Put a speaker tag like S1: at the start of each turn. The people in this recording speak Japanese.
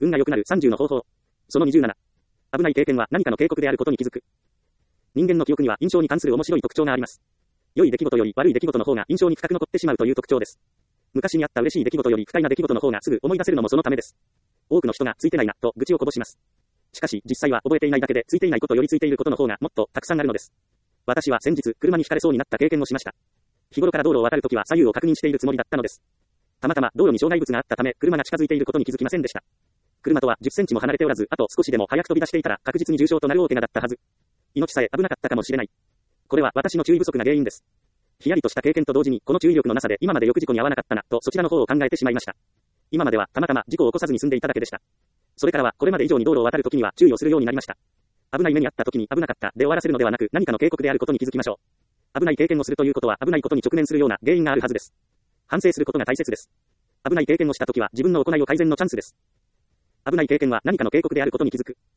S1: 運が良くなる30の方法。その27。危ない経験は何かの警告であることに気づく。人間の記憶には印象に関する面白い特徴があります。良い出来事より悪い出来事の方が印象に深く残ってしまうという特徴です。昔にあった嬉しい出来事より不快な出来事の方がすぐ思い出せるのもそのためです。多くの人がついてないなと愚痴をこぼします。しかし実際は覚えていないだけでついていないことよりついていることの方がもっとたくさんあるのです。私は先日車に轢かれそうになった経験をしました。日頃から道路を渡るときは左右を確認しているつもりだったのです。たまたま道路に障害物があったため車が近づいていることに気づきませんでした。車とは10センチも離れておらず、あと少しでも早く飛び出していたら確実に重傷となる大怪我だったはず。命さえ危なかったかもしれない。これは私の注意不足が原因です。ひやりとした経験と同時にこの注意力のなさで今までよく事故に遭わなかったなとそちらの方を考えてしまいました。今まではたまたま事故を起こさずに済んでいただけでした。それからはこれまで以上に道路を渡るときには注意をするようになりました。危ない目にあったときに危なかったで終わらせるのではなく何かの警告であることに気づきましょう。危ない経験をするということは危ないことに直面するような原因があるはずです。反省することが大切です。危ない経験をしたときは自分の行いを改善のチャンスです。危ない経験は何かの警告であることに気づく。